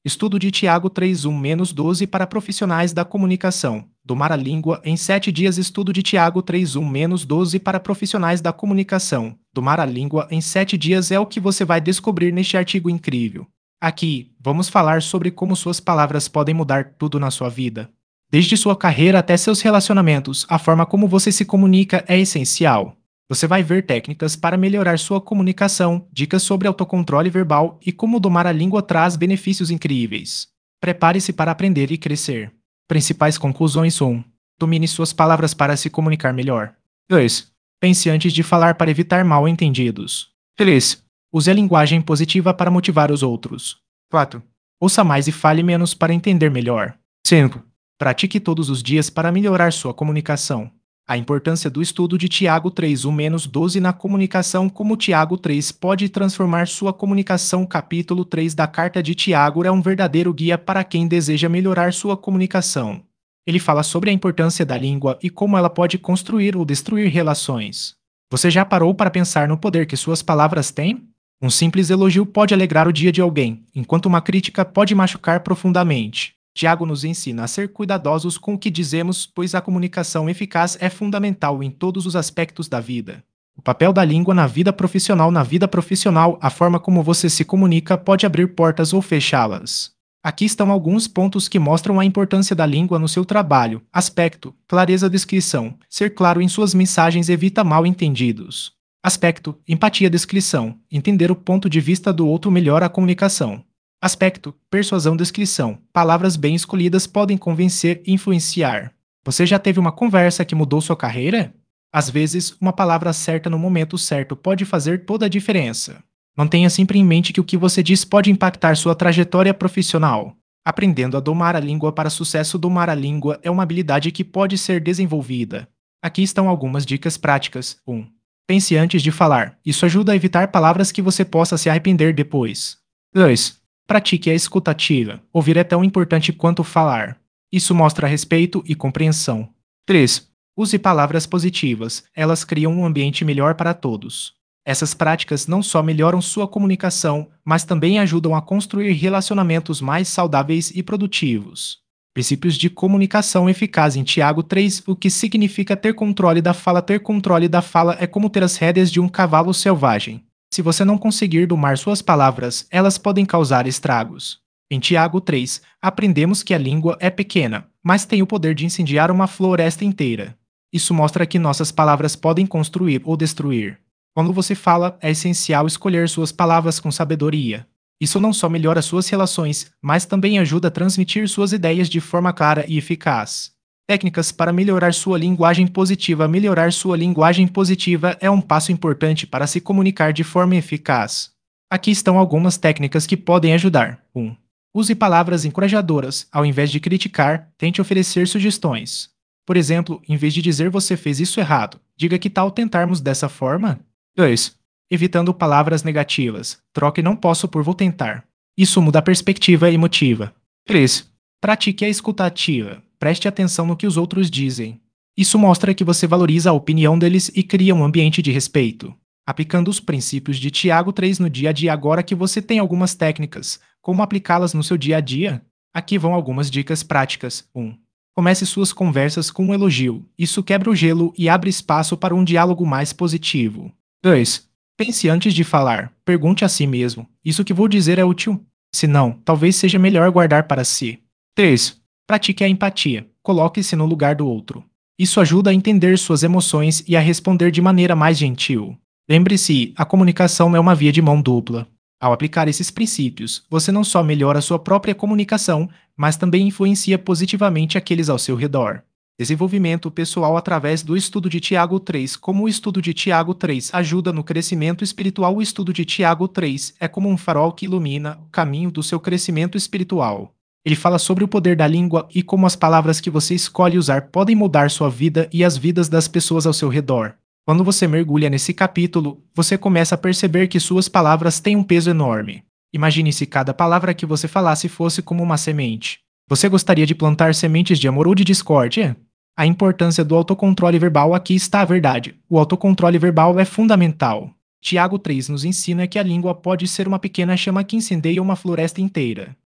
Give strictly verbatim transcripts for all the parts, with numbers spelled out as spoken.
Estudo de Tiago três um doze para profissionais da comunicação. Domar a língua em sete dias. Estudo de Tiago três um doze para profissionais da comunicação. Domar a língua em sete dias é o que você vai descobrir neste artigo incrível. Aqui, vamos falar sobre como suas palavras podem mudar tudo na sua vida. Desde sua carreira até seus relacionamentos, a forma como você se comunica é essencial. Você vai ver técnicas para melhorar sua comunicação, dicas sobre autocontrole verbal e como domar a língua traz benefícios incríveis. Prepare-se para aprender e crescer. Principais conclusões: um. Domine suas palavras para se comunicar melhor. dois. Pense antes de falar para evitar mal-entendidos. três. Use a linguagem positiva para motivar os outros. quatro. Ouça mais e fale menos para entender melhor. cinco. Pratique todos os dias para melhorar sua comunicação. A importância do estudo de Tiago três um doze na comunicação. Como Tiago três pode transformar sua comunicação. Capítulo três da Carta de Tiago é um verdadeiro guia para quem deseja melhorar sua comunicação. Ele fala sobre a importância da língua e como ela pode construir ou destruir relações. Você já parou para pensar no poder que suas palavras têm? Um simples elogio pode alegrar o dia de alguém, enquanto uma crítica pode machucar profundamente. Tiago nos ensina a ser cuidadosos com o que dizemos, pois a comunicação eficaz é fundamental em todos os aspectos da vida. O papel da língua na vida profissional. Na vida profissional, a forma como você se comunica pode abrir portas ou fechá-las. Aqui estão alguns pontos que mostram a importância da língua no seu trabalho. Aspecto: clareza. Descrição: ser claro em suas mensagens evita mal-entendidos. Aspecto: empatia. Descrição: entender o ponto de vista do outro melhora a comunicação. Aspecto: persuasão. Descrição: palavras bem escolhidas podem convencer e influenciar. Você já teve uma conversa que mudou sua carreira? Às vezes, uma palavra certa no momento certo pode fazer toda a diferença. Mantenha sempre em mente que o que você diz pode impactar sua trajetória profissional. Aprendendo a domar a língua para sucesso. Domar a língua é uma habilidade que pode ser desenvolvida. Aqui estão algumas dicas práticas. um. Pense antes de falar. Isso ajuda a evitar palavras que você possa se arrepender depois. dois. Pratique a escuta ativa. Ouvir é tão importante quanto falar. Isso mostra respeito e compreensão. três. Use palavras positivas. Elas criam um ambiente melhor para todos. Essas práticas não só melhoram sua comunicação, mas também ajudam a construir relacionamentos mais saudáveis e produtivos. Princípios de comunicação eficaz em Tiago três. O que significa ter controle da fala? Ter controle da fala é como ter as rédeas de um cavalo selvagem. Se você não conseguir domar suas palavras, elas podem causar estragos. Em Tiago três, aprendemos que a língua é pequena, mas tem o poder de incendiar uma floresta inteira. Isso mostra que nossas palavras podem construir ou destruir. Quando você fala, é essencial escolher suas palavras com sabedoria. Isso não só melhora suas relações, mas também ajuda a transmitir suas ideias de forma clara e eficaz. Técnicas para melhorar sua linguagem positiva. Melhorar sua linguagem positiva é um passo importante para se comunicar de forma eficaz. Aqui estão algumas técnicas que podem ajudar. um. Use palavras encorajadoras. Ao invés de criticar, tente oferecer sugestões. Por exemplo, em vez de dizer "você fez isso errado", diga "que tal tentarmos dessa forma?". dois. Evitando palavras negativas. Troque "não posso" por "vou tentar". Isso muda a perspectiva e motiva. três. Pratique a escuta ativa. Preste atenção no que os outros dizem. Isso mostra que você valoriza a opinião deles e cria um ambiente de respeito. Aplicando os princípios de Tiago três no dia a dia. Agora que você tem algumas técnicas, como aplicá-las no seu dia a dia? Aqui vão algumas dicas práticas. um. Comece suas conversas com um elogio. Isso quebra o gelo e abre espaço para um diálogo mais positivo. dois. Pense antes de falar. Pergunte a si mesmo: isso que vou dizer é útil? Se não, talvez seja melhor guardar para si. três. Pratique a empatia. Coloque-se no lugar do outro. Isso ajuda a entender suas emoções e a responder de maneira mais gentil. Lembre-se, a comunicação é uma via de mão dupla. Ao aplicar esses princípios, você não só melhora sua própria comunicação, mas também influencia positivamente aqueles ao seu redor. Desenvolvimento pessoal através do estudo de Tiago três. Como o estudo de Tiago três ajuda no crescimento espiritual? O estudo de Tiago três é como um farol que ilumina o caminho do seu crescimento espiritual. Ele fala sobre o poder da língua e como as palavras que você escolhe usar podem mudar sua vida e as vidas das pessoas ao seu redor. Quando você mergulha nesse capítulo, você começa a perceber que suas palavras têm um peso enorme. Imagine se cada palavra que você falasse fosse como uma semente. Você gostaria de plantar sementes de amor ou de discórdia? A importância do autocontrole verbal. Aqui está a verdade. O autocontrole verbal é fundamental. Tiago três nos ensina que a língua pode ser uma pequena chama que incendeia uma floresta inteira.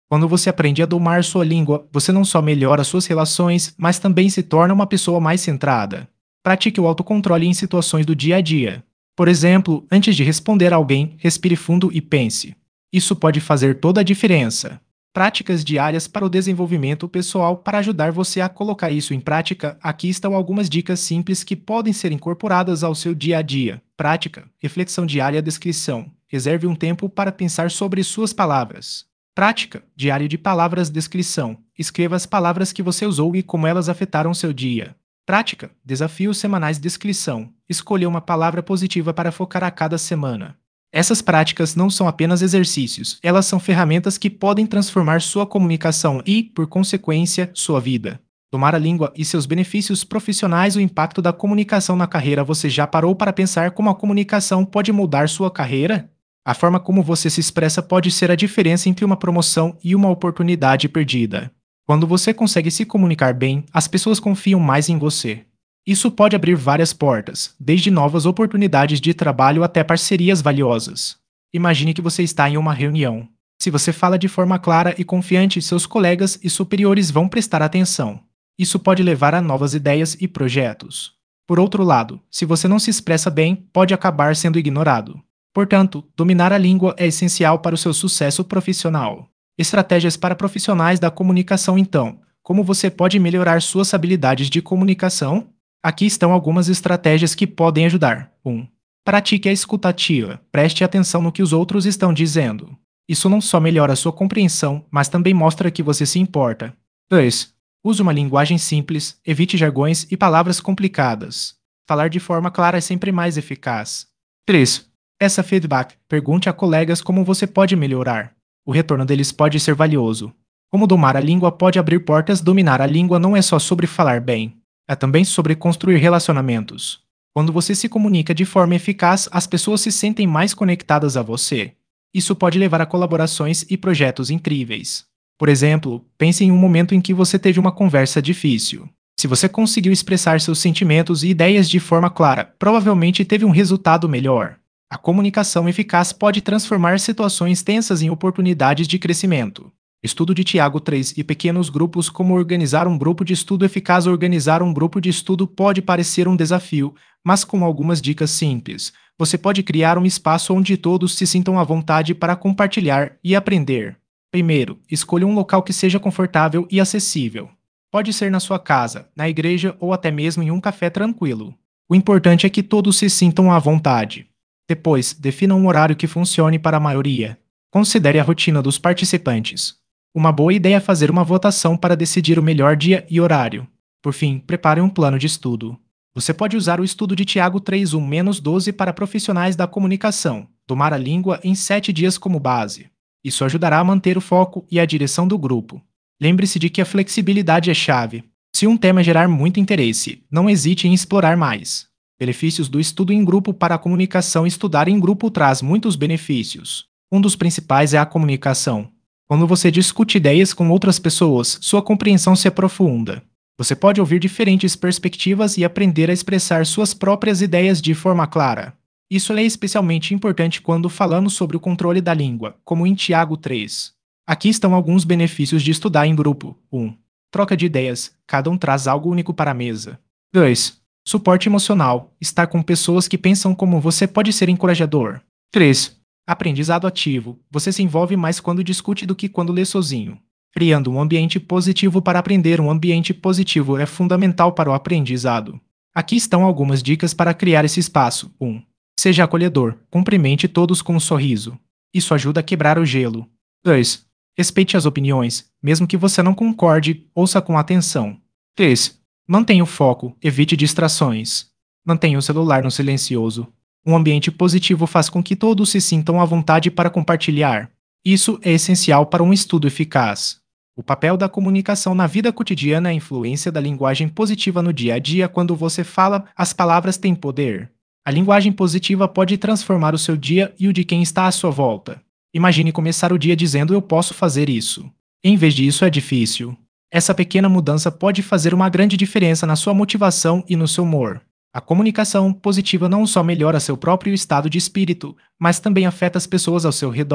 Quando você aprende a domar sua língua, você não só melhora suas relações, mas também se torna uma pessoa mais centrada. Pratique o autocontrole em situações do dia a dia. Por exemplo, antes de responder a alguém, respire fundo e pense. Isso pode fazer toda a diferença. Práticas diárias para o desenvolvimento pessoal. Para ajudar você a colocar isso em prática, aqui estão algumas dicas simples que podem ser incorporadas ao seu dia a dia. Prática, reflexão diária, descrição. Reserve um tempo para pensar sobre suas palavras. Prática, diário de palavras, descrição. Escreva as palavras que você usou e como elas afetaram seu dia. Prática, desafios semanais, descrição. Escolha uma palavra positiva para focar a cada semana. Essas práticas não são apenas exercícios, elas são ferramentas que podem transformar sua comunicação e, por consequência, sua vida. Domar a língua e seus benefícios profissionais. O impacto da comunicação na carreira. Você já parou para pensar como a comunicação pode mudar sua carreira? A forma como você se expressa pode ser a diferença entre uma promoção e uma oportunidade perdida. Quando você consegue se comunicar bem, as pessoas confiam mais em você. Isso pode abrir várias portas, desde novas oportunidades de trabalho até parcerias valiosas. Imagine que você está em uma reunião. Se você fala de forma clara e confiante, seus colegas e superiores vão prestar atenção. Isso pode levar a novas ideias e projetos. Por outro lado, se você não se expressa bem, pode acabar sendo ignorado. Portanto, dominar a língua é essencial para o seu sucesso profissional. Estratégias para profissionais da comunicação. Então, como você pode melhorar suas habilidades de comunicação? Aqui estão algumas estratégias que podem ajudar. um. Pratique a escuta ativa. Preste atenção no que os outros estão dizendo. Isso não só melhora sua compreensão, mas também mostra que você se importa. dois. Use uma linguagem simples, evite jargões e palavras complicadas. Falar de forma clara é sempre mais eficaz. três. Peça feedback. Pergunte a colegas como você pode melhorar. O retorno deles pode ser valioso. Como domar a língua pode abrir portas. Dominar a língua não é só sobre falar bem. É também sobre construir relacionamentos. Quando você se comunica de forma eficaz, as pessoas se sentem mais conectadas a você. Isso pode levar a colaborações e projetos incríveis. Por exemplo, pense em um momento em que você teve uma conversa difícil. Se você conseguiu expressar seus sentimentos e ideias de forma clara, provavelmente teve um resultado melhor. A comunicação eficaz pode transformar situações tensas em oportunidades de crescimento. Estudo de Tiago três e pequenos grupos. Como organizar um grupo de estudo eficaz. Organizar um grupo de estudo pode parecer um desafio, mas com algumas dicas simples, você pode criar um espaço onde todos se sintam à vontade para compartilhar e aprender. Primeiro, escolha um local que seja confortável e acessível. Pode ser na sua casa, na igreja ou até mesmo em um café tranquilo. O importante é que todos se sintam à vontade. Depois, defina um horário que funcione para a maioria. Considere a rotina dos participantes. Uma boa ideia é fazer uma votação para decidir o melhor dia e horário. Por fim, prepare um plano de estudo. Você pode usar o estudo de Tiago três um doze para profissionais da comunicação, domar a língua em sete dias como base. Isso ajudará a manter o foco e a direção do grupo. Lembre-se de que a flexibilidade é chave. Se um tema gerar muito interesse, não hesite em explorar mais. Benefícios do estudo em grupo. Para a comunicação. Estudar em grupo traz muitos benefícios. Um dos principais é a comunicação. Quando você discute ideias com outras pessoas, sua compreensão se aprofunda. Você pode ouvir diferentes perspectivas e aprender a expressar suas próprias ideias de forma clara. Isso é especialmente importante quando falamos sobre o controle da língua, como em Tiago três. Aqui estão alguns benefícios de estudar em grupo. um. Troca de ideias. Cada um traz algo único para a mesa. dois. Suporte emocional. Estar com pessoas que pensam como você pode ser encorajador. três. Aprendizado ativo. Você se envolve mais quando discute do que quando lê sozinho. Criando um ambiente positivo para aprender. Um ambiente positivo é fundamental para o aprendizado. Aqui estão algumas dicas para criar esse espaço. um. Seja acolhedor. Cumprimente todos com um sorriso. Isso ajuda a quebrar o gelo. dois. Respeite as opiniões, mesmo que você não concorde, ouça com atenção. três. Mantenha o foco, evite distrações. Mantenha o celular no silencioso. Um ambiente positivo faz com que todos se sintam à vontade para compartilhar. Isso é essencial para um estudo eficaz. O papel da comunicação na vida cotidiana. A influência da linguagem positiva no dia a dia. Quando você fala, as palavras têm poder. A linguagem positiva pode transformar o seu dia e o de quem está à sua volta. Imagine começar o dia dizendo eu posso fazer isso. Em vez disso é difícil. Essa pequena mudança pode fazer uma grande diferença na sua motivação e no seu humor. A comunicação positiva não só melhora seu próprio estado de espírito, mas também afeta as pessoas ao seu redor.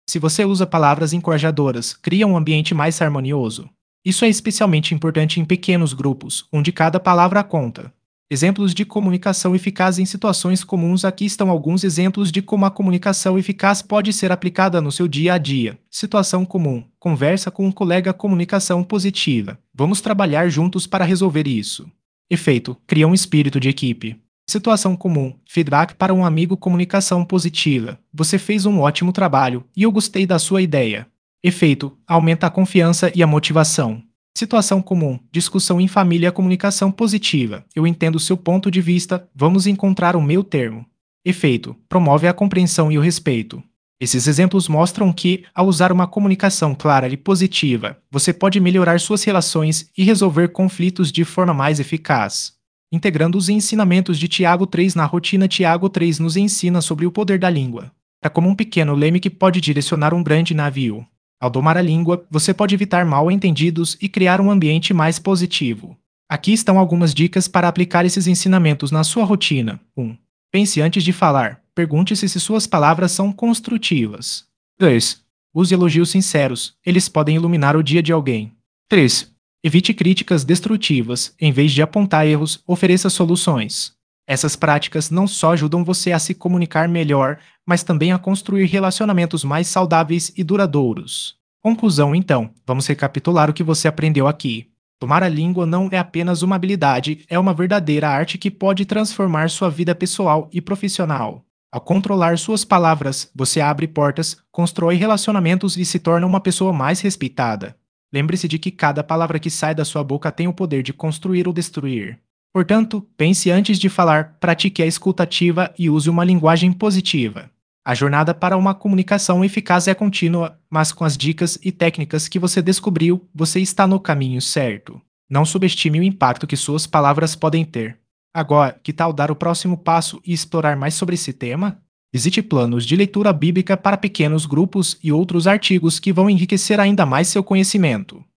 Se você usa palavras encorajadoras, cria um ambiente mais harmonioso. Isso é especialmente importante em pequenos grupos, onde cada palavra conta. Exemplos de comunicação eficaz em situações comuns. Aqui estão alguns exemplos de como a comunicação eficaz pode ser aplicada no seu dia a dia. Situação comum: conversa com um colega, comunicação positiva. Vamos trabalhar juntos para resolver isso. Efeito: cria um espírito de equipe. Situação comum: feedback para um amigo, comunicação positiva. Você fez um ótimo trabalho e eu gostei da sua ideia. Efeito: aumenta a confiança e a motivação. Situação comum: discussão em família, comunicação positiva. Eu entendo seu ponto de vista, vamos encontrar o meu termo. Efeito: promove a compreensão e o respeito. Esses exemplos mostram que, ao usar uma comunicação clara e positiva, você pode melhorar suas relações e resolver conflitos de forma mais eficaz. Integrando os ensinamentos de Tiago três na rotina. Tiago três nos ensina sobre o poder da língua. É como um pequeno leme que pode direcionar um grande navio. Ao domar a língua, você pode evitar mal-entendidos e criar um ambiente mais positivo. Aqui estão algumas dicas para aplicar esses ensinamentos na sua rotina. um. Pense antes de falar. Pergunte-se se suas palavras são construtivas. dois. Use elogios sinceros. Eles podem iluminar o dia de alguém. três. Evite críticas destrutivas. Em vez de apontar erros, ofereça soluções. Essas práticas não só ajudam você a se comunicar melhor, mas também a construir relacionamentos mais saudáveis e duradouros. Conclusão, então, vamos recapitular o que você aprendeu aqui. Domar a língua não é apenas uma habilidade, é uma verdadeira arte que pode transformar sua vida pessoal e profissional. Ao controlar suas palavras, você abre portas, constrói relacionamentos e se torna uma pessoa mais respeitada. Lembre-se de que cada palavra que sai da sua boca tem o poder de construir ou destruir. Portanto, pense antes de falar, pratique a escuta ativa e use uma linguagem positiva. A jornada para uma comunicação eficaz é contínua, mas com as dicas e técnicas que você descobriu, você está no caminho certo. Não subestime o impacto que suas palavras podem ter. Agora, que tal dar o próximo passo e explorar mais sobre esse tema? Visite planos de leitura bíblica para pequenos grupos e outros artigos que vão enriquecer ainda mais seu conhecimento.